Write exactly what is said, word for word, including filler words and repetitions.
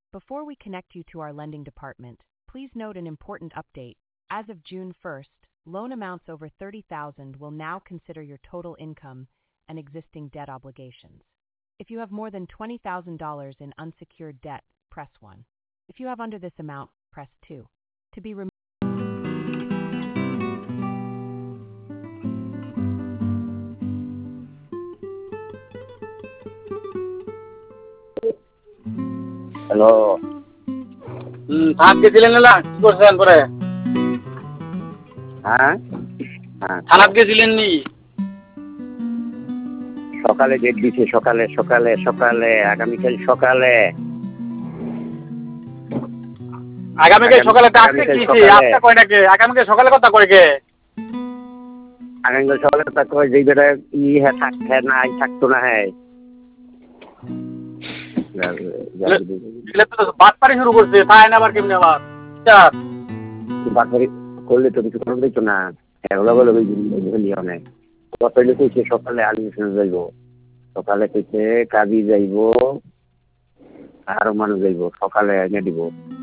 Before we connect you to our lending department, please note an important update. As of June first, loan amounts over thirty thousand will now consider your total income and existing debt obligations. If you have more than twenty thousand dollars in unsecured debt, press one. If you have under this amount, press two. To be removed. Hello. হুম, থানাত গেছিলেন না? কি করছেন পরে? হ্যাঁ হ্যাঁ থানাত গেছিলেন নি? সকালে ডেট দিছে, সকালে সকালে সকালে আগামীকাল সকালে আগামীকাল সকালে ডাকতে কিছে? আজকে কয়টাকে? আগামীকাল সকালে কথা কয় কে? আগামীকাল সকালে কথা কয় যেই বেটা ই হ্যাঁ থাকতে নাই থাকতো না হ্যাঁ বাটপারি শুরু করছে, তাই না? আবার কেমনি আবার বাটপারি করলে তো কিছু করতে দিত না। এগুলো বলে অনেক কথাইলে কইছে সকালে আলিমিশন যাইব, সকালে কইছে কাজী যাইব, আরো মানুষ যাইব, সকালে এনে দিব।